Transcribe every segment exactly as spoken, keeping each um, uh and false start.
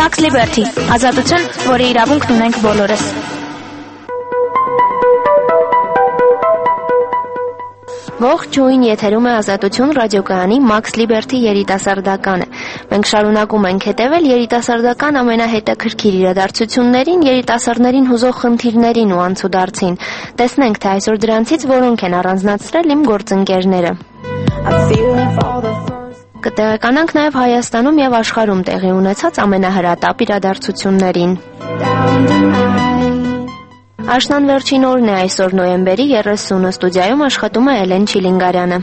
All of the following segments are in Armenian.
Max Liberty, ազատություն, որի իրավունքն ունենք բոլորս։ Ողջույն, եթերում է Ազատություն ռադիոկայանի Max Liberty երիտասարդականը։ Մենք շարունակում ենք հետևել երիտասարդական ամենահետաքրքիր իրադարձություններին, երիտասարդներին հուզող խնդիրներին ու անցուդարձին։ Տեսնենք, թե այսօր դրանցից որոնք են առանձնացրել իմ գործընկերները։ Կտեղեկանանք նաև Հայաստանում և աշխարհում տեղի ունեցած ամենահրատապ իրադարձություններին։ Աշնան վերջին օրն է այսօր նոյեմբերի երեսունը, ստուդիայում աշխատում է Էլեն Չիլինգարյանը։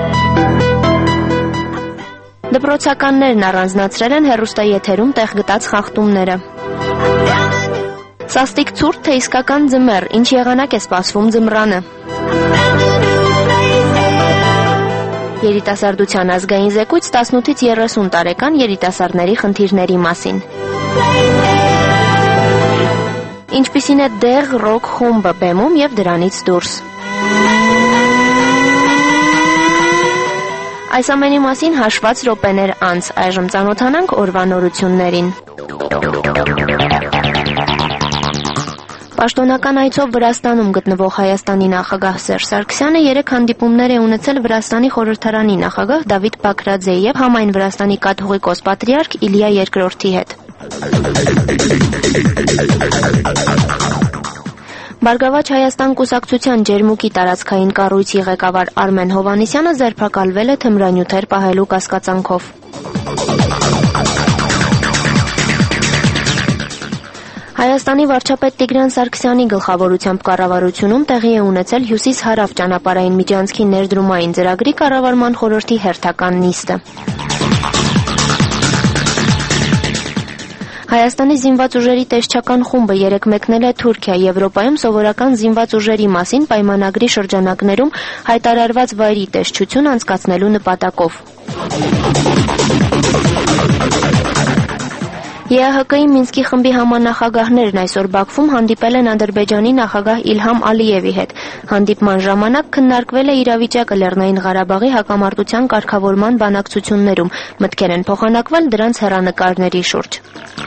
Դպրոցականներն առանձնացրել են հեռուստաեթերում տեղ գտած խախտումները։ Սաստիկ ցուրտ, թե իսկական ձմեռ, ինչ եղանակ է սպասվում ձմռանը։ Երիտասարդության ազգային զեկույց տասնութից երեսուն տարեկան երիտասարդների խնդիրների մասին։ Ինչպիսին է դեղ ռոք խումբը բեմում և դրանից դուրս։ Այս ամենի մասին հաշված րոպեներ անց, այժմ ծանոթանանք օրվա նորություններին։ Պաշտոնական այցով Վրաստանում գտնվող Հայաստանի նախագահ Սերժ Սարգսյանը երեք հանդիպումներ է ունեցել Վրաստանի խորհրդարանի նախագահ Դավիթ Բաքրաձեի և համայն Վրաստանի կաթողիկոս պատրիարք Իլիա Երկրորդի հետ։ Բարգավաճ Հայաստան կուսակցության ջերմուկի տարածքային կառույցի ղեկավար Արմեն Հովհաննիսյանը ձերբակալվել է թմրանյութեր պահելու կասկածանքով։ Հայաստանի վարչապետ Տիգրան Սարգսյանի գլխավորությամբ կառավարությունում տեղի է ունեցել հյուսիս-հարավ ճանապարհային միջանցքի ներդրումային ծրագրի կառավարման խորհրդի հերթական նիստը։ Հայաստանի զինված ուժերի տեսչական խումբը երեկ մեկնել է Թուրքիա, Եվրոպայում սովորական զինված ուժերի մասին պայմանագրի շրջանակներում հայտարարված վայրի տեսչություն անցկացնելու նպատակով։ Է Ա Հ Կ-ի Մինսկի խմբի համանախագահներն այսօր Բաքվում հանդիպել են Ադրբեջանի նախագահ Իլհամ Ալիևի հետ։ Հանդիպման ժամանակ քննարկվել է իրավիճակը Լեռնային Ղարաբաղի հակամարտության կարգավորման բանակցություններում, մտքեր են փոխանակվել դրանց հեռանկարների շուրջ։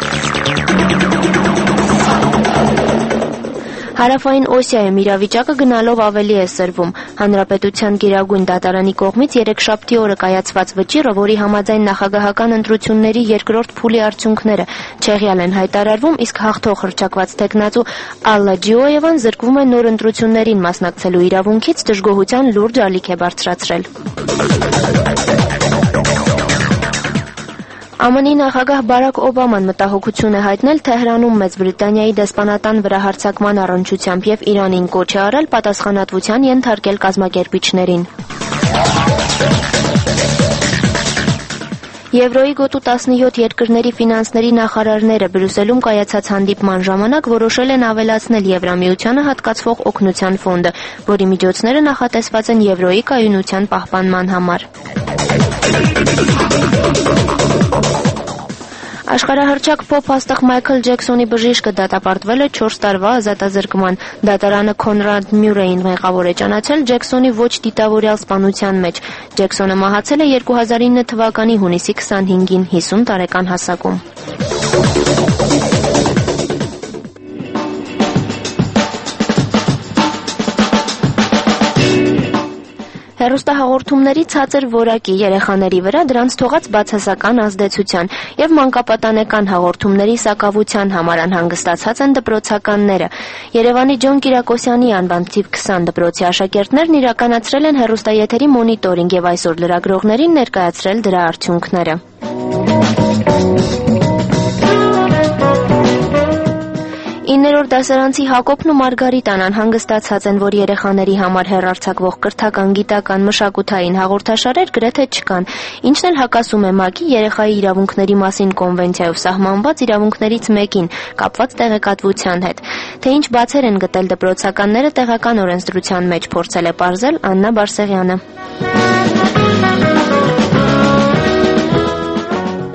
Հարավային Օսիայում իրավիճակը գնալով ավելի է սրվում։ Հանրապետության գերագույն դատարանի կողմից երեքշաբթի օրը կայացված վճիռը, որի համաձայն նախագահական ընտրությունների երկրորդ փուլի արդյունքները չեղյալ են հայտարարվում, իսկ հաղթող հռչակված թեկնածու Ալլա Ջիոևան զրկվում է նոր ընտրություններին մասնակցելու իրավունքից, դժգոհության լուրջ ալիք է բարձրացրել։ Ամենի նախագահ Բարակ Օբաման մտահոգություն է հայտնել Թեհրանում Մեծ Բրիտանիայի դեսպանատան վրա հարձակման առնչությամբ և Իրանին կոչ է արել պատասխանատվության ենթարկել կազմակերպիչներին։ Եվրոյի գոտու տասնյոթ երկրների ֆինանսների նախարարները Բրյուսելում կայացած հանդիպման ժամանակ որոշել են ավելացնել Եվրամիությանը հատկացվող օգնության ֆոնդը, որի միջոցները նախատեսված են Եվրոյի կայունության պահպանման համար։ Աշխարհահռչակ փոփ աստղ Մայքլ Ջեքսոնի բժիշկը դատապարտվել է չորս տարվա ազատազրկման։ Դատարանը Քոնրադ Մյուրեին մեղավոր է ճանաչել Ջեքսոնի ոչ դիտավորյալ սպանության մեջ։ Ջեքսոնը մահացել է երկու հազար ինը թվականի հունիսի քսանհինգին հիսուն տարեկան հասակում։ Հեռուստահաղորդումների ցածր որակի, երեխաների վրա դրանց թողած բացասական ազդեցության և մանկապատանեկան հաղորդումների սակավության համար անհանգստացած են դպրոցականները։ Երևանի Ջոն Կիրակոսյանի անվան թիվ քսան դպրոցի աշակերտներն իրականացրել են հեռուստաեթերի մոնիտորինգ և այսօր լրագրողներին ներկայացրել դրա արդյունքները։ Իններորդ դասարանցի Հակոբն ու Մարգարիտան անհանգստացած են, որ երեխաների համար հեռարձակվող կրթական, գիտական, մշակութային հաղորդաշարեր գրեթե չկան, ինչն էլ հակասում է ՄԱԿ-ի երեխայի իրավունքների մասին կոնվենցիայով սահմանված իրավունքներից մեկին, կապված տեղեկատվության հետ։ Թե ինչ բացեր են գտել դպրոցականները տեղական օրենսդրության մեջ, փորձել է պարզել Աննա Բարսեղյանը։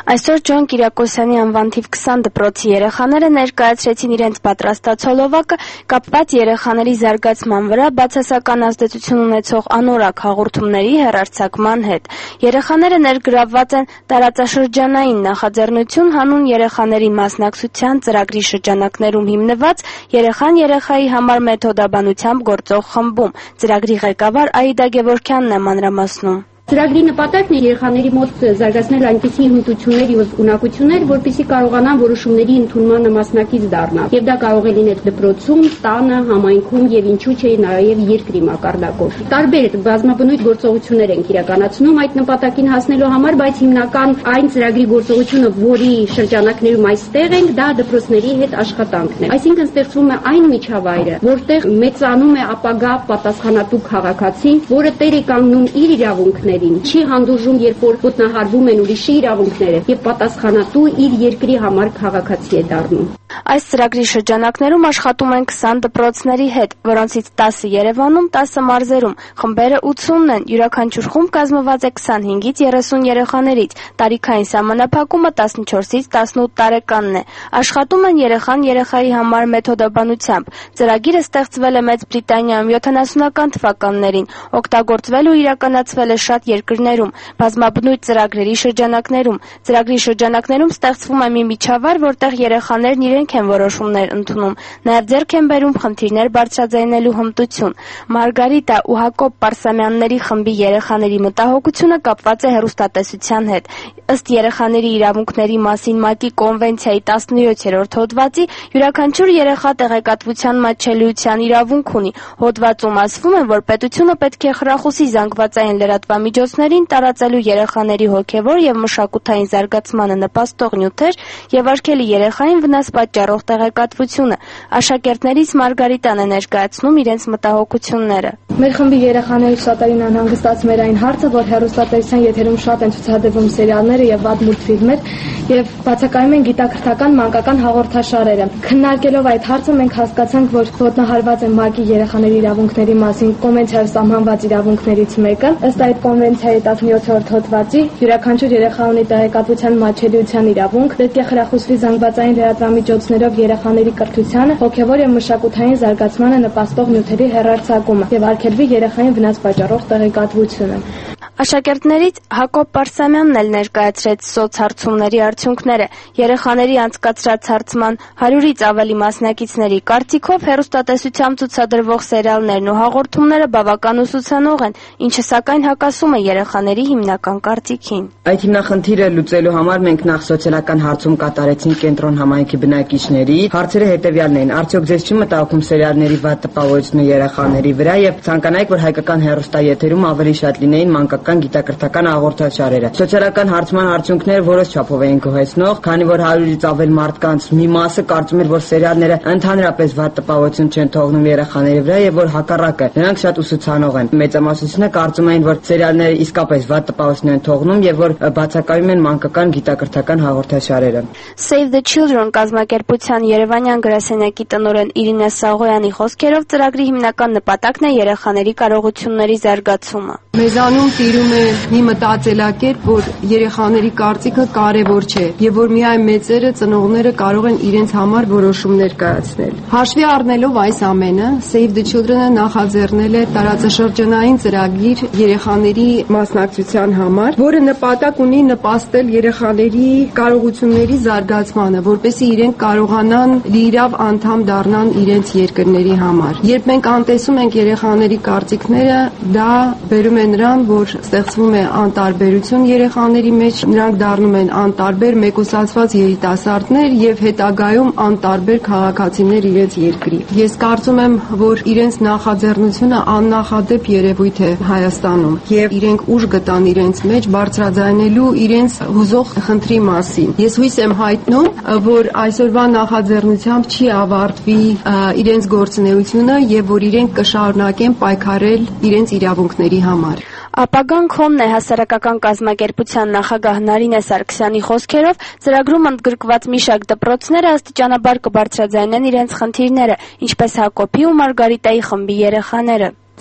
Այսօր Ջոն Կիրակոսյանի անվան թիվ քսան դպրոցի երեխաները ներկայացրեցին իրենց պատրաստած հոլովակը կապված երեխաների զարգացման վրա բացասական ազդեցություն ունեցող անորակ հաղորդումների հեռարձակման հետ։ Երեխաները ներգրավված են տարածաշրջանային նախաձեռնություն հանուն երեխաների մասնակցության ծրագրի շրջանակներում հիմնված երեխան երեխայի համար մեթոդաբանությամբ գործող խմբում։ Ծրագրի ղեկավար Աիդա Գևորգյանն է մանրամասնում։ Ծրագրի նպատակն է երեխաների մոտ զարգացնել այնպիսի հմտություններ և ունակություններ, որպեսզի կարողանան որոշումների ընդունմանը մասնակից դառնալ։ Եվ դա կարող է լինել դպրոցում, տանը, համայնքում եւ ինչու՞ չէ նաեւ երկրի մակարդակով։ Տարբեր բազմաբնույթ գործողություններ ենք իրականացնում այդ նպատակին հասնելու համար, բայց հիմնական այն ծրագրի գործողությունը, որի շրջանակներում այստեղ ենք, դա դպրոցների հետ աշխատանքն է։ Այսինքն ստեղծվում է այն միջավայրը, որտեղ մեծանում է ապագա պատասխանատու քաղաքացին, որը տեր է կանգնում իր իրավունքներին, չի հանդուրժում, երբ որ ոտնահարվում են ուրիշի իրավունքները եւ պատասխանատու իր երկրի համար քաղաքացի է դառնում։ Այս ծրագրի շրջանակներում աշխատում են քսան դպրոցների հետ, որոնցից տասը Երևանում, տասը մարզերում։ Խմբերը ութսուն են, յուրաքանչյուր խումբ կազմված է քսանհինգից երեսուն երեխաներից, տարիքային սահմանափակումը տասնչորսից տասնութ տարեկանն է։ Աշխատում են երեխան երեխայի համար մեթոդաբանությամբ։ Ծրագիրը ստեղծվել է Մեծ Բրիտանիայում յոթանասունական թվականներին, օգտագործվել ու իրականացվել է շատ երկրներում, բազմաբնույթ ծրագրերի շրջանակներում։ Ծրագրի շրջանակներում ստեղծվում է մի միջավայր, որտեղ երեխաներն իրենք են որոշումներ ընդունում, նաև ձեռք են բերում խնդիրներ բարձրաձայնելու հմտություն։ Մարգարիտա ու Հակոբ Պարսամյանների խմբի երեխաների մտահոգությունը կապված է հեռուստատեսության հետ։ Ըստ երեխաների իրավունքների մասին ՄԱԿ-ի կոնվենցիայի տասնյոթերորդ հոդվածի յուրաքանչյուր երեխա տեղեկատվության մատչելիության իրավունք ունի։ Հոդվածում ասվում է, որ պետությունը պետք է խրախուսի զանգվածային լրատվամիջոցներին տարածելու երեխաների հոգևոր եւ մշակութային զարգացմանը նպաստող նյութեր եւ արգելի երեխային վնաս պատճառող տեղեկատվությունը։ Աշակերտներից Մարգարիտան է ներկայացնում իրենց մտահոգությունները։ Մեր խմբի երեխաների շատերին անհանգստացնում էր այն հարցը, որ հեռուստատեսության եթերում շատ են ցուցադրվում սերիալները եւ վատ մուլտֆիլմեր եւ բացակայում են գիտակրթական մանկական հաղորդաշարերը։ Քննարկելով այդ հարցը մենք հասկացանք, որ ոտնահարված են ՄԱԿ-ի երեխաների իրավունքների մասին կոնվենցիայով սահմանված իրավունքներից մեկը։ Ըստ այդ կոնվենցիայի տասնյոթերորդ հոդվածի յուրաքանչյուր երեխա ունի տեղեկատվության մատչելիության իրավունք, պետք է խրախուսվի զանգվածային լրատվամիջոցներով երեխաների կրթությանը, հոգևոր եւ մշակութային զարգացմանը նպաստող նյութերի հեռարձակումը եւ արգելվի երեխային վնաս պատճառող տեղեկատվությունը։ Աշակերտներից Հակոբ Պարսամյանն էլ ներկայացրեց սոցհարցումների արդյունքները։ Երեխաների անցկացրած հարցման հարյուրից ավելի մասնակիցների կարծիքով հեռուստատեսությամբ ցուցադրվող սերիալներն ու հաղորդումները բավական ուսուցանող են, ինչը սակայն հակասում է երեխաների հիմնական կարծիքին։ Այդ հիմնախնդիրը լուծելու համար մենք նախ սոցիալական հարցում կատարեցինք կենտրոն համայնքի բնակիչների։ Հարցերը հետևյալն էին. արդյոք ձեզ չի մտահոգում սերիալների վատ տպավորությունը երեխաների վրա եւ ցանկանայիք, որ հայկական հեռուստաեթերում ավելի շատ լինեին մանկական գիտակրթական հաղորդաշարերը։ Սոցիալական հարցման արդյունքները որոշ չափով էին գոհեցնող, քանի որ հարյուրից ավել մարդկանց մի մասը կարծում էր, որ սերիալները ընդհանրապես վատ տպավորություն չեն թողնում երեխաների վրա եւ որ հակառակը, նրանք շատ ուսուցանող են։ Մեծամասնությունը կարծում էին, որ սերիալները իսկապես վատ տպավորություն են թողնում եւ որ բացակայում են մանկական գիտակրթական հաղորդաշարերը։ Save the Children կազմակերպության Երևանյան գրասենյակի տնօրեն Իրինա Սաղոյանի խոսքերով ծրագրի հիմնական նպատակն է երեխաների կարողությունների զարգացումը։ Մեզանում տիրում է մի մտածելակերպ, որ երեխաների կարծիքը կարևոր չէ եւ որ միայն մեծերը, ծնողները կարող են իրենց համար որոշումներ կայացնել։ Հաշվի առնելով այս ամենը, Save the Children-ը նախաձեռնել է տարածաշրջանային ծրագիր երեխաների մասնակցության համար, որը նպատակ ունի նպաստել երեխաների կարողությունների զարգացմանը, որպեսզի իրենք կարողանան լիիրավ անդամ դառնան իրենց երկրների համար։ Երբ մենք անտեսում ենք երեխաների կարծիքները, դա բերում է նրան, որ ստեղծվում է անտարբերություն երեխաների մեջ, նրանք դառնում են անտարբեր մեկուսացված երիտասարդներ եւ հետագայում անտարբեր քաղաքացիներ իրենց երկրի։ Ես կարծում եմ, որ իրենց նախաձեռնությունը աննախադեպ երևույթ է Հայաստանում եւ իրենք ուժ գտան իրենց մեջ բարձրաձայնելու իրենց հուզող խնդրի մասին։ Ես հույս եմ հայտնում, որ այսօրվա նախաձեռնությամբ չի ավարտվի իրենց գործունեությունը եւ որ իրենք կշարունակեն պայքարել իրենց իրավունքների համար։ Ապագան քոնն է հասարակական կազմակերպության նախագահ Նարինե Սարգսյանի խոսքերով ծրագրում ընդգրկված մի շարք դպրոցները աստիճանաբար կբարձրաձայնեն իրենց խնդիրները, ինչպես Հակոբի ու Մարգարիտայի խմբի երեխաները։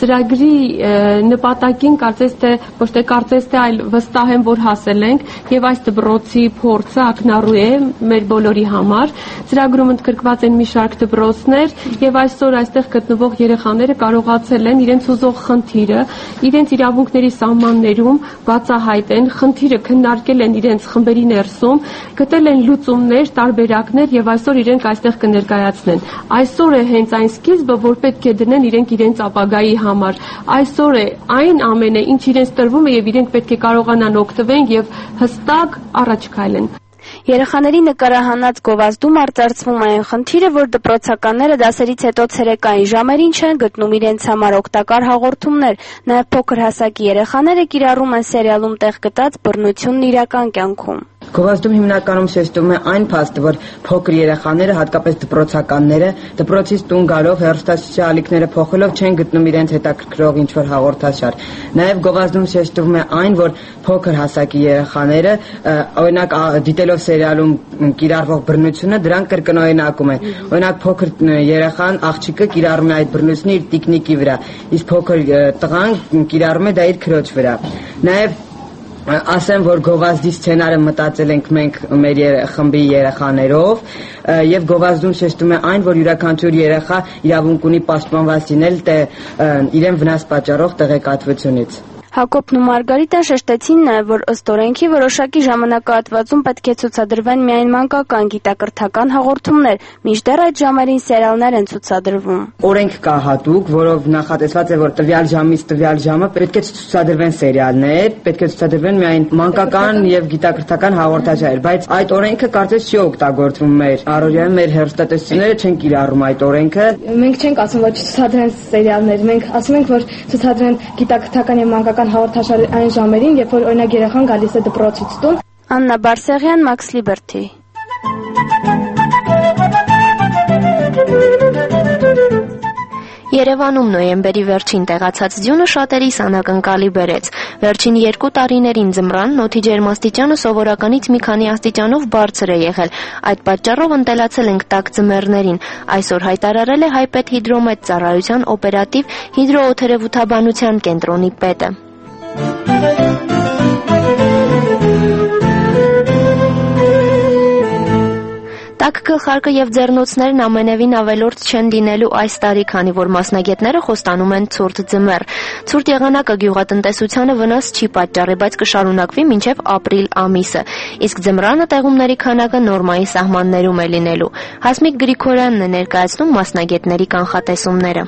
Ծրագրի նպատակին կարծես թե ոչ թե կարծես թե այլ վստահ եմ, որ հասել ենք եւ այս դպրոցի փորձը ակնառու է մեր բոլորի համար։ Ծրագրում ընդգրկված են մի շարք դպրոցներ եւ այսօր այստեղ գտնվող երեխաները կարողացել են իրենց ուզող խնդիրը իրենց իրավունքների սահմաններում բացահայտեն, խնդիրը քննարկել են իրենց խմբերի ներսում, գտել են լուծումներ, տարբերակներ եւ այսօր իրենք այստեղ կներկայացնեն։ Այսօր է հենց այն սկիզբը, որ պետք է դնեն իրենք իրենց ապագայի համար։ Այսօր է այն ամենը, ինչ իրենց տրվում է եւ իրենք պետք է կարողանան օգտվեն եւ հստակ առաջ քայլեն։ Երեխաների նկարահանած գովազդում արծարծվում այն խնդիրը, որ դպրոցականները դասերից հետո ցերեկային ժամերին չեն գտնում իրենց համար օգտակար հաղորդումներ, նաև փոքր հասակի երեխաները կիրառում են սերիալում տեղ գտած բռնությունն իրական կյանքում։ Գովազդում հիմնականում շեշտում է այն փաստը, որ փոքր երեխաները, հատկապես դպրոցականները, դպրոցից տուն գալով հեռուստացույցի ալիքները փոխելով չեն գտնում իրենց հետաքրքրող ինչ-որ հաղորդաշար։ Նաև գովազդում շեշտվում է այն, որ փոքր հասակի երեխաները, օրինակ դիտելով սերիալում կիրառվող բռնությունը, դրանք կրկնօրինակում են։ Օրինակ փոքր երեխան, աղջիկը կիրառում է այդ բռնությունը իր տիկնիկի վրա, իսկ փոքր տղան կիրառում է դա իր քրոջ վրա։ Նաև ասեմ, որ գովազդի սցենարը մտածել ենք մենք մեր խմբի երեխաներով եւ գովազդում շեշտում է այն, որ յուրաքանչյուր երեխա իրավունք ունի պաշտպանված լինել իրեն վնաս պատճառող տեղեկատվությունից։ Հակոբն ու Մարգարիտան շեշտեցին նաև, որ ըստ օրենքի որոշակի ժամանակահատվածում պետք է ցուցադրվեն միայն մանկական գիտակրթական հաղորդումներ, մինչդեռ այդ ժամերին սերիալներ են ցուցադրվում։ Օրենք կա հատուկ, որով նախատեսված է, որ տվյալ ժամից տվյալ ժամը պետք է ցուցադրվեն սերիալներ, պետք է ցուցադրվեն միայն մանկական եւ գիտակրթական հաղորդաշարեր, բայց այդ օրենքը կարծես չի օգտագործվում մեր առօրյայում, մեր հեռուստատեսությունները չեն կիրառում այդ օրենքը։ Մենք չենք ասում, որ ցուցադրեն սերիալներ, մենք ասում ենք, որ ցուցադրեն գիտակրթական եւ մանկական հաղորդաշար այն ժամերին, երբ որ օրինակ երեխան գալիս է դպրոցից տուն։ Աննա Բարսեղյան, Max Liberty։ Երևանում նոյեմբերի վերջին տեղացած ձյունը շատերիս անակնկալի բերեց։ Վերջին երկու տարիներին ձմռանն օդի ջերմաստիճանը սովորականից մի քանի աստիճանով բարձր է եղել։ Այդ պատճառով ընտելացել ենք տաք ձմեռներին։ Այսօր հայտարարել է Հայպետ հիդրոմետ ծառայության օպերատիվ հիդրոօթերևութաբանության կենտրոնի պետը։ Տաք գլխարկը եւ ձեռնոցներն ամենևին ավելորդ չեն լինելու այս տարի, քանի որ մասնագետները խոստանում են ցուրտ ձմեռ։ Ցուրտ եղանակը գյուղատնտեսությանը վնաս չի պատճառի, բայց կշարունակվի մինչև ապրիլ ամիսը։ Իսկ ձմռանը տեղումների քանակը նորմայի սահմաններում է լինելու։ Հասմիկ Գրիգորյանն է ներկայացնում մասնագետների կանխատեսումները։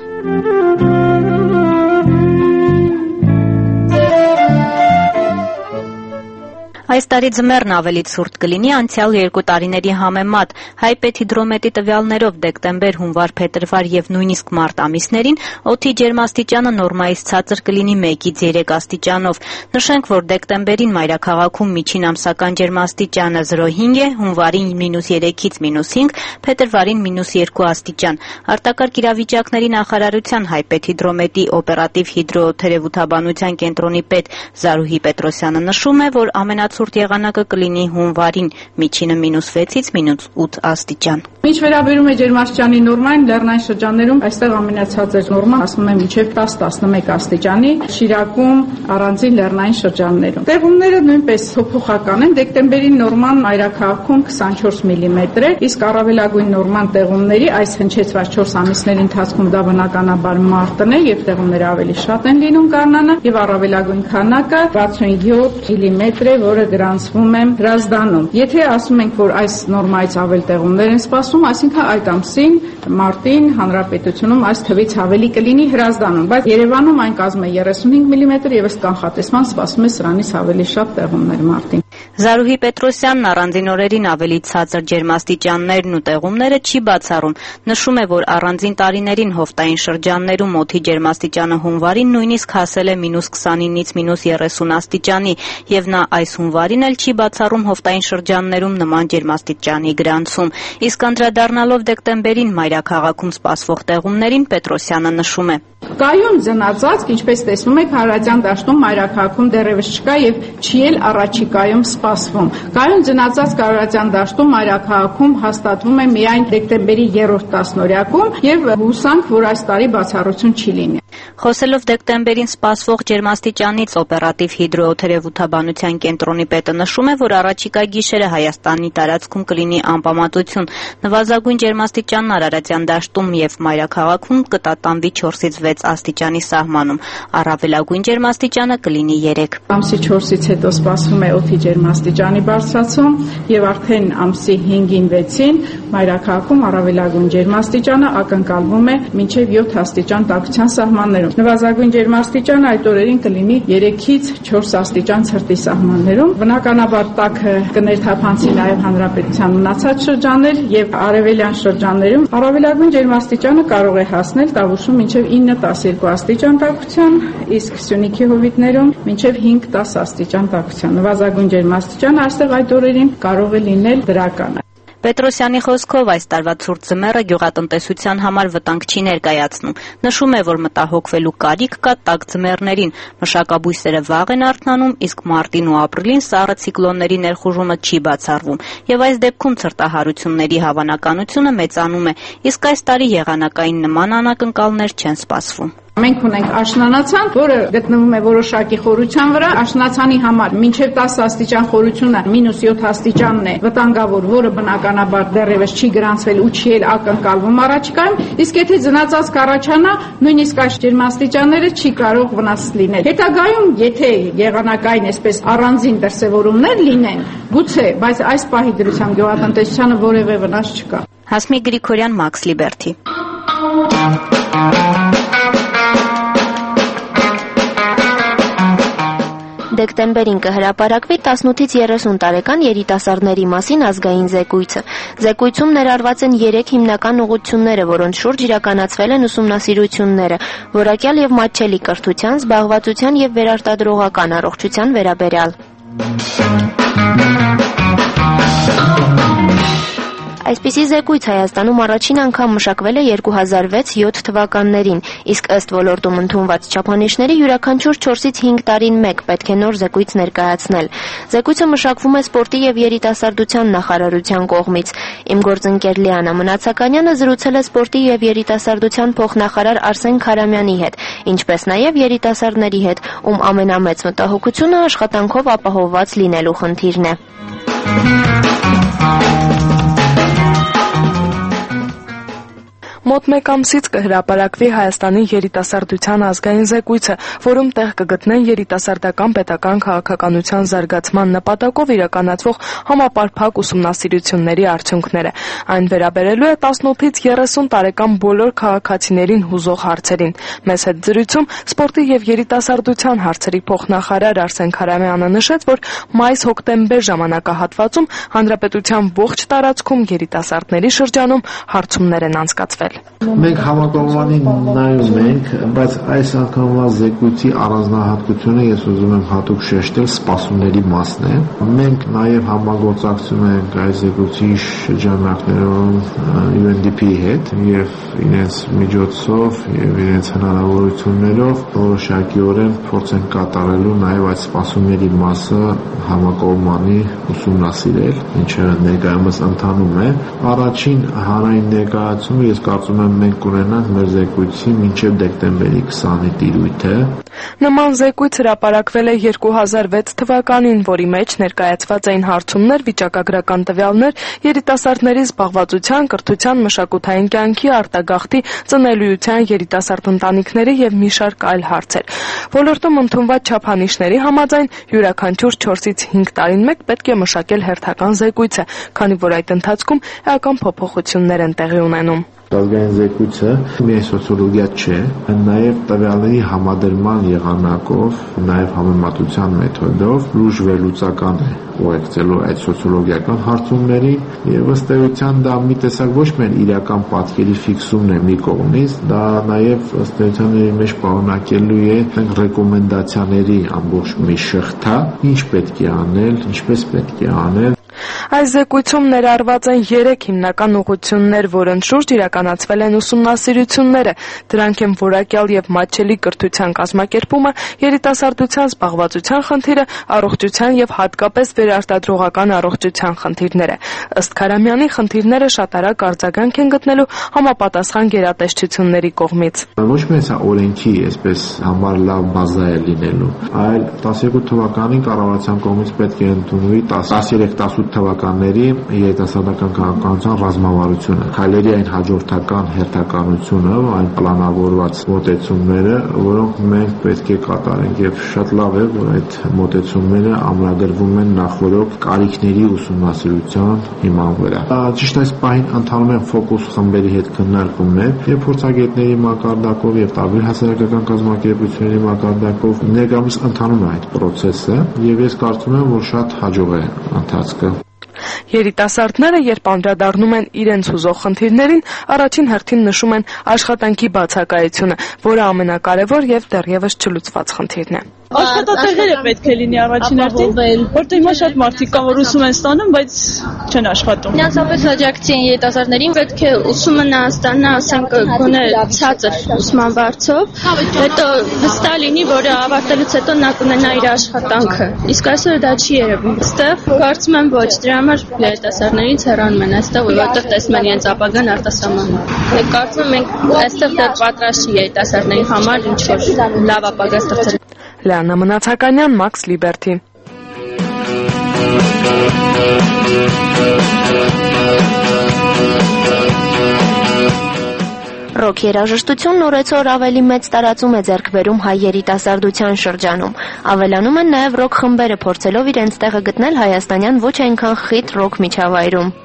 Այս տարի ձմեռն ավելի ցուրտ կլինի անցյալ երկու տարիների համեմատ։ Հայպետ հիդրոմետի տվյալներով դեկտեմբեր, հունվար, փետրվար եւ նույնիսկ մարտ ամիսներին օդի ջերմաստիճանը նորմայից ցածր կլինի մեկից երեք աստիճանով։ Նշենք, որ դեկտեմբերին մայրաքաղաքում միջին ամսական ջերմաստիճանը զրո փնջի հինգ է, հունվարին մինուս երեքից մինուս հինգ, փետրվարին մինուս երկու աստիճան։ Արտակարգ իրավիճակների նախարարության Հայպետ հիդրոմետի օպերատիվ հիդրոօթերևութաբանության կենտրոնի պետ Զարուհի Պետրոսյանը նշում է, որ ամենացուրտ եղանակը կլինի հունվարին, միջինը մինուս վեցից մինուս ութ աստիճան։ Ինչ վերաբերում է ջերմաստիճանի նորմային, լեռնային շրջաններում այստեղ ամենացածր նորման ասում եմ մինչև տաս տասնմեկ աստիճանի, Շիրակում առանձին լեռնային շրջաններում։ Տեղումները նույնպես փոփոխական են, դեկտեմբերի նորման մայրաքաղաքում քսանչորս միլիմետր է, իսկ առավելագույն նորման տեղումների այս հնչեցված չորս ամիսների ընթացքում դա բնականաբար մարտն է եւ տեղումները ավելի շատ են լինում գարնանը եւ առավելագույն քանակը վաթսունյոթ միլիմետր է, որը գրանցվում է Հրազդանում։ Եթե ասում ենք, որ այս նորմայից ավել տեղումներ են սպասվում, այսինքն այդ ամսին մարտին հանրապետությունում այս թվից ավելի կլինի Հրազդանում, բայց Երևանում այն կազմում է երեսունհինգ միլիմետր եւ ըստ կանխատեսման սպասվում է սրանից ավելի շատ տեղումներ մարտին։ Զարուհի Պետրոսյանն առանձին օրերին ավելի ցածր ջերմաստիճաններն ու տեղումները չի բացառում։ Նշում է, որ առանձին տարիներին հովտային շրջաններում օդի ջերմաստիճանը հունվարին նույնիսկ հասել է մինուս քսանինից մինուս երեսուն աստիճանի եւ նա այս հունվարին էլ չի բացառում հովտային շրջաններում նման ջերմաստիճանի գրանցում։ Իսկ անդրադառնալով դեկտեմբերին մայրաքաղաքում սպասվող տեղումներին Պետրոսյանը նշում է. Կայուն ձնածածկ, ինչպես տեսնում եք, հարավյան դաշտում մայրաքաղաքում դեռևս չկա եւ չի էլ առաջիկայում սպասվում։ Կայուն ձնածածկ հարավյան դաշտում մայրաքաղաքում հաստատվում է միայն դեկտեմբերի երրորդ տասնօրյակում եւ հուսանք, որ այս տարի բացառություն չի լինի։ Խոսելով դեկտեմբերին սպասվող ջերմաստիճանից օպերատիվ հիդրոօթերևութաբանության կենտրոնի պետը նշում է, որ առաջիկա գիշերը Հայաստանի տարածքում կլինի անպամատություն։ Նվազագույն ջերմաստիճանն Արարատյան դաշտում եւ մայրաքաղաքում կտատանվի չորսից վեց աստիճանի սահմանում։ Առավելագույն ջերմաստիճանը կլինի երեք։ Ամսի չորսից հետո սպասվում է օդի ջերմաստիճանի բարձրացում եւ արդեն ամսի հինգին վեցին մայրաքաղաքում առավելագույն ջերմաստիճանը ակնկալվում է մինչեւ յոթ աստիճան տաքության սահմաններում։ Նվազագույն ջերմաստիճանը այդ օրերին կլինի երեքից չորս աստիճան ցրտի սահմաններում։ Բնականաբար տաքը կներթափանցի նաեւ հանրապետության մնացած շրջաններ եւ արևելյան շրջաններում առավելագույն ջերմաստիճանը կարող է հասնել Տավուշում մինչեւ ինը տասներկու աստիճան տաքության, իսկ Սյունիքի հովիտներում մինչեւ հինգ տաս աստիճան տաքության։ Նվազագույն ջերմաստիճանը այստեղ այդ օրերին կարող է լինել դրական։ Պետրոսյանի խոսքով այս տարվա ցուրտ ձմեռը գյուղատնտեսության համար վտանգ չի ներկայացնում։ Նշում է, որ մտահոգվելու կարիք կա տաք ձմեռներին։ Մշակաբույսերը վաղ են արթնանում, իսկ մարտին ու ապրիլին սառը ցիկլոնների ներխուժումը չի բացառվում։ Եվ այս դեպքում ցրտահարությունների հավանականությունը մեծանում է, իսկ այս տարի եղանակային նման անակնկալներ չեն սպասվում։ Մենք ունենք աշնանացան, որը գտնվում է որոշակի խորության վրա։ Աշնանացանի համար մինչև տասը աստիճան խորությունը մինուս յոթ աստիճանն է վտանգավոր, որը բնականաբար դեռևս չի գրանցվել ու չի էլ ակնկալվում առաջիկայում, իսկ եթե ձնածածկ կառաջանա, նույնիսկ այս ջերմաստիճանները չի կարող վնաս լինել։ Հետագայում, եթե եղանակային այսպես առանձին դրսևորումներ լինեն, գուցե, բայց այս պահի դրությամբ գյուղատնտեսությանը որևէ վնաս չկա։ Հասմիկ Գրիգորյան, Մաքս Լիբերթի։ Դեկտեմբերին կհրապարակվի տասնութից երեսուն տարեկան երիտասարդների մասին ազգային զեկույցը։ Զեկույցում ներառված են երեք հիմնական ուղղությունները, որոնց շուրջ իրականացվել են ուսումնասիրությունները՝ որակյալ եւ մատչելի կրթության, զբաղվածության եւ վերարտադրողական առողջության վերաբերյալ։ Այսպիսի զեկույց Հայաստանում առաջին անգամ մշակվել է երկու հազար վեց յոթ թվականներին, իսկ ըստ ոլորտում ընդունված չափանիշների յուրաքանչյուր չորսից հինգ տարին մեկ պետք է նոր զեկույց ներկայացնել։ Զեկույցը մշակվում է սպորտի եւ երիտասարդության նախարարության կողմից։ Իմ գործընկեր Լիանա Մնացականյանը զրուցել է սպորտի եւ երիտասարդության փոխնախարար Արսեն Քարամյանի հետ, ինչպես նաեւ երիտասարդների հետ, ում ամենամեծ մտահոգությունը աշխատանքով ապահովված լինելու խնդիրն է։ Մոտ մեկ ամսից կհրապարակվի Հայաստանի երիտասարդության ազգային զեկույցը, որում տեղ կգտնեն երիտասարդական պետական քաղաքականության զարգացման նպատակով իրականացվող համապարփակ ուսումնասիրությունների արդյունքները։ Այն վերաբերելու է տասնութից երեսուն տարեկան բոլոր քաղաքացիներին հուզող հարցերին։ Մեզ հետ զրույցում սպորտի եւ երիտասարդության հարցերի փոխնախարար Արսեն Քարամյանը նշեց, որ մայիս-հոկտեմբեր ժամանակահատվածում հանրապետության ողջ տարածքում երիտասարդների շրջանում հարցումներ են անցկացվել։ Մենք համակողմանին նայում ենք, բայց այս անգամվա զեկույցի առանձնահատկությունը ես ուզում եմ հատուկ շեշտել սպասումների մասն է։ Մենք նաև համագործակցում ենք այս զեկույցի շրջանակներում յու էն դի պի-ի հետ եւ իրենց միջոցով եւ իրենց հնարավորություններով որոշակիորեն փորձ են կատարելու նաև այդ սպասումների մասը համակողմանի ուսումնասիրել, ինչը ներկայումս ընթանում է։ Առաջին հանրային ներկայացումը ես կարծում եմ մենք կունենանք մեր զեկույցի մինչև դեկտեմբերի քսանի տիրույթը։ Նման զեկույց հրապարակվել է երկու հազար վեց թվականին, որի մեջ ներկայացված էին հարցումներ, վիճակագրական տվյալներ, երիտասարդների զբաղվածության, կրթության, մշակութային կյանքի, արտագաղթի, ծնելիության, երիտասարդ ընտանիքների եւ մի շարք այլ հարցեր։ Ոլորտում ընդունված չափանիշների համաձայն յուրաքանչյուր չորսից հինգ տարին մեկ պետք է մշակել հերթական զեկույցը, քանի որ այդ ընթացքում էական փոփոխություններ են տեղի ունենում։ Ազգային զեկույցը միայն սոցիոլոգիա չէ, նաև տվյալների համադրման եղանակով, նաև համեմատության մեթոդով լուրջ վերլուծական է ուղեկցելու այդ սոցիոլոգիական հարցումներին եւ ըստ էության դա մի տեսակ ոչ միայն իրական պատկերի ֆիքսումն է մի կողմից, դա նաև ըստ էության իր մեջ պարունակելու է ռեկոմենդացիաների ամբողջ մի շղթա, ինչ պետք է անել, ինչպես պետք է անել։ Այս զեկույցում ներառված են երեք հիմնական ուղղություններ, որոնց շուրջ իրականացվել են ուսումնասիրությունները։ Դրանք են որակյալ եւ մատչելի կրթության կազմակերպումը, երիտասարդության զբաղվածության խնդիրը, առողջության եւ հատկապես վերարտադրողական առողջության խնդիրները։ Ըստ Քարամյանի, խնդիրները շատ արագ արձագանք են գտնելու համապատասխան գերատեսչությունների կողմից։ Ոչ միայն սա օրենքի այսպես համար լավ բազա է լինելու, այլ տասներկու թվականին կառավարության կողմից պետք է ընդունվի տասներեք տասութ թվականների երիտասարդական քաղաքականության ռազմավարությունը, քայլերի այն հաջորդական հերթականությունը, այն պլանավորված մոտեցումները, որոնք մենք պետք է կատարենք, եւ շատ լավ է, որ այդ մոտեցումները ամրագրվում են նախորդ կարիքների ուսումնասիրության հիման վրա։ Ճիշտ այս պահին ընթանում են ֆոկուս խմբերի հետ քննարկումներ եւ փորձագետների մակարդակով եւ տարբեր հասարակական կազմակերպությունների մակարդակով ներկայումս ընթանում է այդ process-ը եւ ես կարծում եմ, որ շատ հաջող է ընթացքը։ Երիտասարդները, երբ անդրադառնում են իրենց հուզող խնդիրներին, առաջին հերթին նշում են աշխատանքի բացակայությունը, որը ամենակարևոր եւ դեռևս չլուծված խնդիրն է։ Աշխատատեղերը պետք է լինի առաջին հերթին, որտեղ հիմա շատ մարդիկ կան, որ ուսում են ստանում, բայց չեն աշխատում։ Ֆինանսապես աջակցին երիտասարդներին պետք է ուսումը նա ստանա, ասենք, գոնե ցածր ուսման վարձով, հետո վստահ լինի, որ ավարտելուց հետո նա կունենա իր աշխատանքը։ Իսկ այսօր դա չի երևում։ Այստեղ կարծում եմ ոչ, դրա համար երիտասարդներից հեռանում են այստեղ, որովհետև տեսնում են իրենց ապագան արտասահմանում։ Մենք կարծում ենք այստեղ դեռ պատրաստ չի երիտասարդների համար ինչ-որ լավ ապագա ստեղծել։ Լիանա Մնացականյան, Մաքս Լիբերթի։ Ռոք երաժշտությունն օրեցօր ավելի մեծ տարածում է ձեռք բերում հայ երիտասարդության շրջանում։ Ավելանում են նաև ռոք խմբերը, փորձելով իրենց տեղը գտնել հայաստանյան ոչ այնքան խիտ ռոք միջավայրում։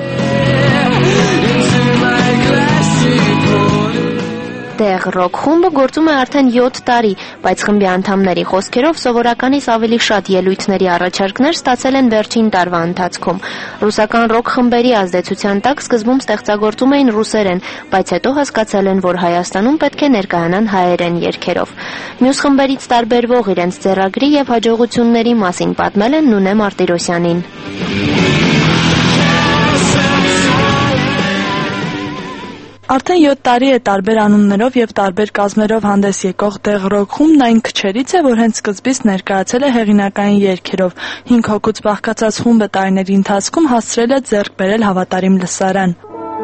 Տեղ ռոք խումբը գործում է արդեն յոթ տարի, բայց խմբի անդամների խոսքերով սովորականից ավելի շատ ելույթների առաջարկներ ստացել են վերջին տարվա ընթացքում։ Ռուսական ռոք խմբերի ազդեցության տակ սկզբում ստեղծագործում էին ռուսերեն, բայց հետո հասկացել են, որ Հայաստանում պետք է ներկայանան հայերեն երգերով։ Մյուս խմբերից տարբերվող իրենց ձեռագրի եւ հաջողությունների մասին պատմել են Նունե Մարտիրոսյանին։ Արդեն յոթ տարի է տարբեր անուններով եւ տարբեր կազմերով հանդես եկող Տեղ ռոք խումբն այն քչերից է, որ հենց սկզբից ներկայացել է հեղինակային երգերով։ Հինգ հոգուց բաղկացած խումբը տարիների ընթացքում հասցրել է ձեռք բերել հավատարիմ լսարան։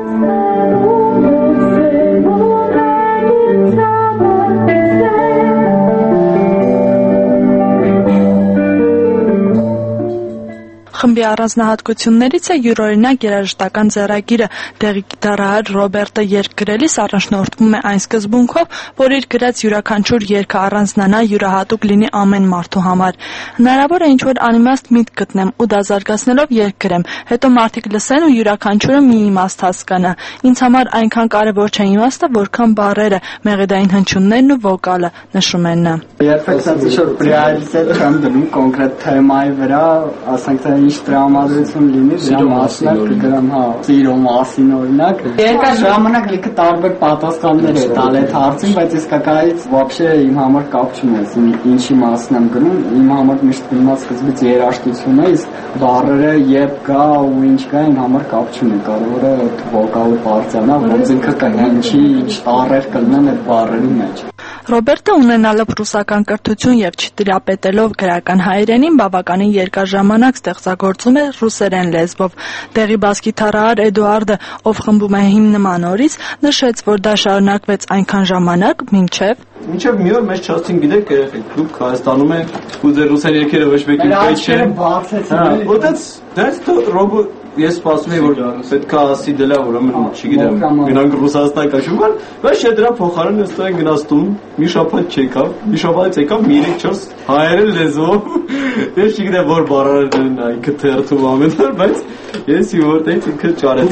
Խմբի առանձնահատկություններից է յուրօրինակ երաժշտական ձեռագիրը։ Տեղի գիտարահար Ռոբերտը երգ գրելիս առաջնորդվում է այն սկզբունքով, որ իր գրած յուրաքանչյուր երգը առանձնանա, յուրահատուկ լինի ամեն մարդու համար։ Հնարավոր է ինչ-որ անիմաստ միտք գտնեմ ու դա զարգացնելով երգ գրեմ, հետո մարդիկ լսեն ու յուրաքանչյուրը մի իմաստ հասկանա։ Ինձ համար այնքան կարևոր չէ իմաստը, որքան բառերը, մեղեդային հնչյուններն ու վոկալը, նշում են նա։ Երբեք ասած ինչ-որ պրիորիտետ չեմ դնում կոնկրետ թեմայի վրա, ասենք թե ինչ տրամադրություն լինի, դրա մասին կգրամ, հա, սիրո մասին օրինակ։ Երկար ժամանակ լիքը տարբեր պատասխաններ է տալ այդ հարցին, բայց իսկականից вообще իմ համար կապ չունի, ինչի մասին եմ գրում, իմ համար միշտ գնաց սկզբից երաժշտություն է, իսկ բառերը երբ կա ու ինչ կա, իմ համար կապ չունի, կարևորը վոկալը բարձրանա, ոնց ինքը կհնչի, ինչ տառեր կլինեն այդ բառերի մեջ։ Ռոբերտը ունենալով ռուսական կրթություն եւ չտիրապետելով գրական հայերենին բավականին երկար ժամանակ ստեղծագործում է ռուսերեն լեզվով։ Տեղի բաս-գիտարահար Էդուարդը, ով խմբում է հիմնման օրից, նշեց, որ դա շարունակվեց այնքան ժամանակ, մինչև Մինչև մի օր մեզ չասցին գիտեք երեխեք, դուք Հայաստանում եք ու ձեր ռուսեր երգերը ոչ մեկին պետք չէ։ Որտե՞ց դες то ռոբո ես սպասում եմ որ պետքա ասի դելա ուրեմն չգիտեմ գնանք Ռուսաստան կաշուման, բայց չէ դրա փոխարեն այստեղ են գնացում մի շաբաթ չեկավ, մի շաբաթ եկավ մի երեք չորս հայերեն լեզվով։ Ես չգիտեմ որ բառեր դեն ինքը թերթում ամեն օր, բայց ես որտեղից ինքը ճարեց։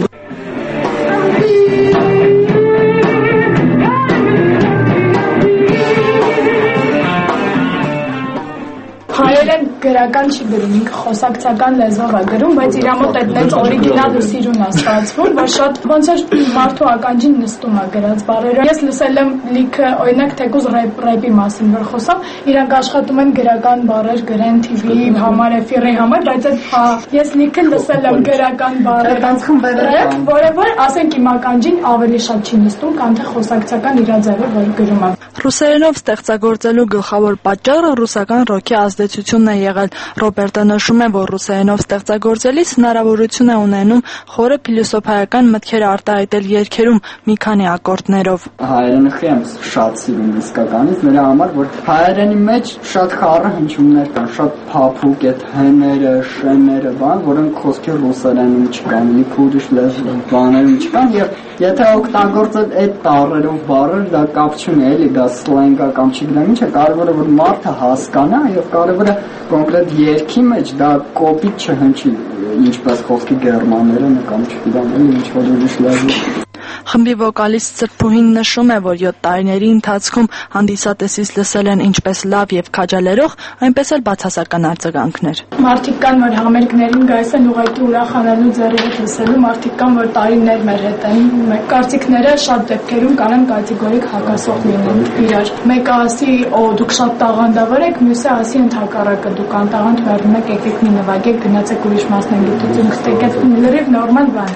Հայերեն գրական չի գրում, ինքը խոսակցական լեզվով է գրում, բայց իր մոտ այդ նենց օրիգինալ ու սիրուն է ստացվում, որ շատ ոնց էր մարդու ականջին նստում է գրած բառերը։ Ես լսել եմ լիքը, օրինակ թեկուզ ռեպի մասին, որ խոսամ, իրանք աշխատում են գրական բառեր գրեն T V-ի համար, էֆիրի համար, բայց այդ ես լիքը լսել եմ գրական բառեր, որը որ ասենք իմ ականջին ավելի շատ չի նստում, քան թե խոսակցական իր ձևը, որ գրում է։ Ռուսերենով ստեղծագործելու գլխավոր պատճառը ռուսական ռոքի ազդեցությունն է եղել։ Ռոբերտը նշում է, որ ռուսերենով ստեղծագործելիս հնարավորություն է ունենում խորը փիլիսոփայական մտքեր արտահայտել երգերում մի քանի ակորդներով։ Հայերենի եմ շատ սիրում իսկականից, նրա համար, որ հայերենի մեջ շատ խառը հնչյուններ կան, շատ փափուկ այդ հները, շները, բան, որոնք խոսքի ռուսերենում չկան, լիքը ուրիշ լեզվի բաներում չկան, եւ եթե օգտագործել այդ տառերով բառեր, դա կապ չունի, էլի դա սլենգա կամ չգիտեմ ինչ է, կարևորը որ մարդը հասկանա եւ կարևորը կոնկրետ երգի մեջ դա կոպիտ չհնչի, ինչպես խոսքի գերմաները կամ չգիտեմ ինչ որ ուրիշ լեզու։ Խմբի վոկալիստ Սրբուհին նշում է, որ յոթ տարիների ընթացքում հանդիսատեսից լսել են ինչպես լավ եւ քաջալերող, այնպես էլ բացասական արձագանքներ։ Մարդիկ կան, որ համերգներին գայս են ուղղակի ուրախանալու ձեռի հետ լսելու, մարդիկ կան, որ տարիներ մեր հետ են։ Կարծիքները շատ դեպքերում կանեն կատեգորիկ հակասող լինեն իրար։ Մեկը ասի, «Օ, դուք շատ տաղանդավոր եք», մյուսը ասի ընդհակառակը, «Դուք անտաղանդ մեռնում եք, եկեք մի նվագեք, գնացեք ուրիշ մասնագիտություն ստեղծեք», լրիվ նորմալ բան։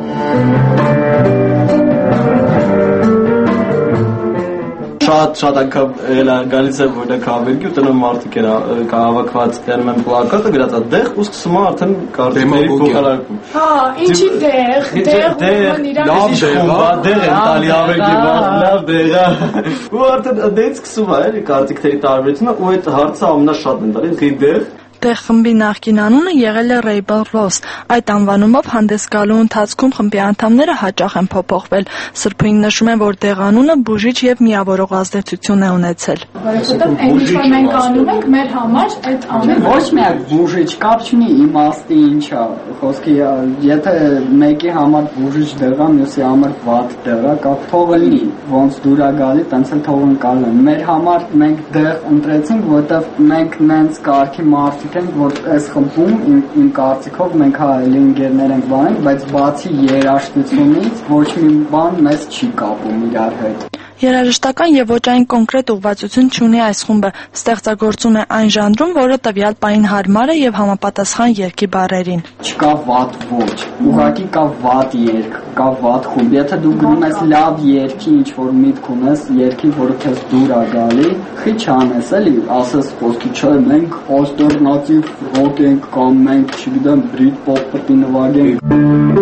Շատ շատ անգամ էլա գալիս եմ որտեղ համերգի ու տնում մարդիկ էր հավաքված դերում են պլակատը գրած է դեղ ու սկսում է արդեն կարտիների փոխարակում։ Հա, ինչի դեղ, դեղ լավ դեղ, դեղ են տալի համերգի բան, լավ դեղ է։ Ու արդեն դից սկսում է էլի կարտիկների տարբերությունը ու այդ հարցը ամենաշատն են տալի, դե դեղ Տեղ խմբի նախկին անունը եղել է Rebel Rose։ Այդ անվանումով հանդես գալու ընթացքում խմբի անդամները հաճախ են փոփոխվել։ Սրբուհին նշում է, որ տեղ անունը բուժիչ եւ միավորող ազդեցություն է ունեցել։ Որովհետեւ այնպես որ մենք անում ենք մեր համար այդ ամեն ոչ միակ բուժիչ կապ չունի իմաստի ինչա խոսքի եթե մեկի համար բուժիչ դեղա մյուսի համար վատ դեղա կապ թողը լինի ոնց դուրա գալի տենց էլ թողն կալեն մեր համար մենք դեղ ընտրեցինք որովհետեւ մենք նենց կարգի մարդ որ այս խմբում իմ, իմ կարծիքով մենք հա էլի ընկերներ ենք բանենք, բայց բացի երաժշտությունից ոչ մի բան մեզ չի կապում իրար հետ։ Երաժշտական եւ ոճային կոնկրետ ուղղվածություն չունի այս խումբը, ստեղծագործում է այն ժանրում, որը տվյալ պահին հարմար է եւ համապատասխան երգի բառերին։ Չկա վատ ոճ, ուղղակի կա վատ երգ, կա վատ խումբ։ Եթե դու գնում ես լավ երգի, ինչ որ միտք ունես, երգի, որը քեզ դուր է գալի, խի չանես էլի, ասես խոսքի չէ, մենք ալտերնատիվ ռոք ենք կամ մենք, չգիտեմ, բրիտ պոպ պետք է նվագենք։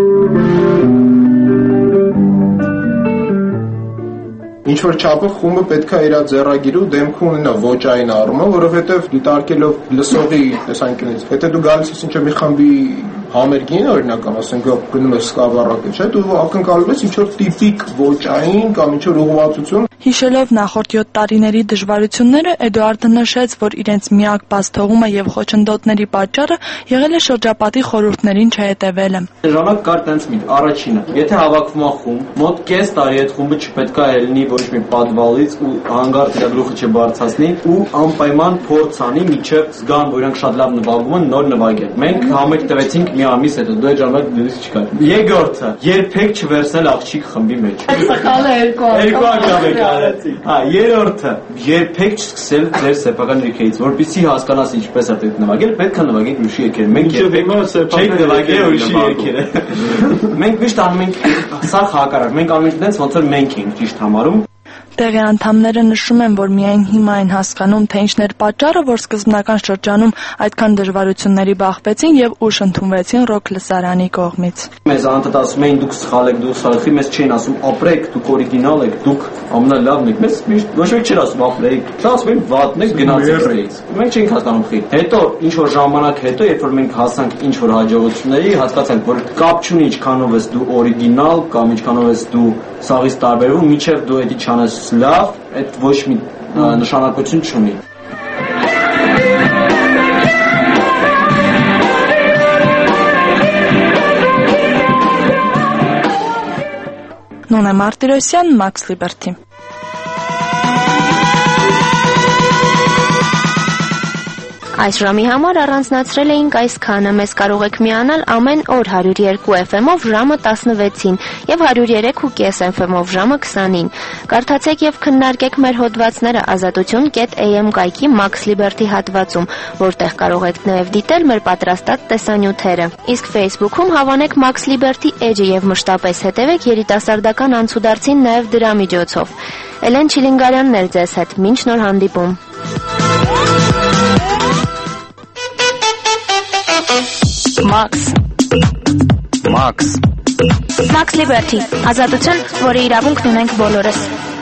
Ինչ որ չափով խումբը պետքա իր ձեռագիրը ու դեմքը ունենա ոճային առումով, որովհետև դիտարկելով լսողի տեսանկյունից, եթե դու գալիս ես ինչ-որ մի խմբի համերգին օրինական, ասենք գնում ես սկավառակը, չէ՞, դու ակնկալում ես ինչ-որ տիպիկ ոճային կամ ինչ-որ ուղղվածություն։ Հիշելով նախորդ յոթ տարիների դժվարությունները, Էդուարդը նշեց, որ իրենց միակ բաց թողումը եւ խոչընդոտների պատճառը եղել է շրջապատի խորհուրդներին չհետևելը։ Ժամանակ կար տենց մի առաջինը, եթե հավաքվում է խումբ, մոտ կես տարի այդ խումբը չպետք է լինի ոչ մի պատվալից ու հանգարտ իր գլուխը չբարձրացնի ու անպայման փորձ անի միջև զգան, որ իրանք շատ լավ նվագում են, նոր նվագել։ Մենք համերգ տվեցինք մի ամիս հետո, դու այդ ժամանակ դուրս չկար։ Երկրորդը, երբեք չվերցնել աղջիկ խմբի մեջ։ Սխալը երկու երկու անգամ եք արեցի։ Հա, երրորդը, երբեք չսկսել ձեր սեփական երգերից, որպեսզի հասկանաս ինչպես է պետք նվագել, պետք է նվագել ուրիշի երգեր։ Մենք երբեք չենք նվագել ուրիշի երգերը։ Մենք միշտ անում ենք սա հակառակ, մենք անում ենք դենց ոնց որ մենք ենք ճիշտ համարում։ Տեղի անդամները նշում են, որ միայն հիմա են հասկանում, թե ինչն էր պատճառը, որ սկզբնական շրջանում այդքան դժվարությունների բախվեցին եւ ուշ ընդունվեցին ռոք լսարանի կողմից։ Մեզ անընդհատ ասում էին դուք սխալ եք, դուք սխալ եք, մեզ չէին ասում ապրեք, դուք օրիգինալ եք, դուք ամենալավն եք։ Մեզ միշտ ոչ ոք չէր ասում ապրեք, ասում էին վատն եք, գնացեք ռեյս։ Մենք չէինք հասկանում խի։ Հետո ինչ որ ժամանակ հետո, երբ որ մենք հասանք ինչ որ հաջողությունների, հասկացանք, որ կապ չունի ինչքանով ես դու օրիգինալ կամ ինչքանով ես դու սաղից տարբերվում, միջև դու էդի չանես լավ, այդ ոչ մի նշանակություն չունի։ Նոնա Մարտիրոսյան, Max Liberty։ Այս ժամի համար առանձնացրել էինք այսքանը։ Մեզ կարող եք միանալ ամեն օր հարյուր երկու էֆ էմ-ով ժամը տասնվեցին եւ հարյուր երեք ու կես էֆ էմ-ով ժամը քսանին։ Կարդացեք եւ քննարկեք մեր հոդվածները ազատություն կետ էյ էմ կայքի Max Liberty հատվածում, որտեղ կարող եք նաեւ դիտել մեր պատրաստած տեսանյութերը։ Իսկ Facebook-ում հավանեք Max Liberty Edge-ը եւ մշտապես հետևեք երիտասարդական անցուդարձին նաեւ դրա միջոցով։ Էլեն Չիլինգարյանն էր ձեզ հետ։ Մինչ նոր հանդիպում։ Max Max Max Liberty ազատություն, որի իրավունքն ունենք բոլորս։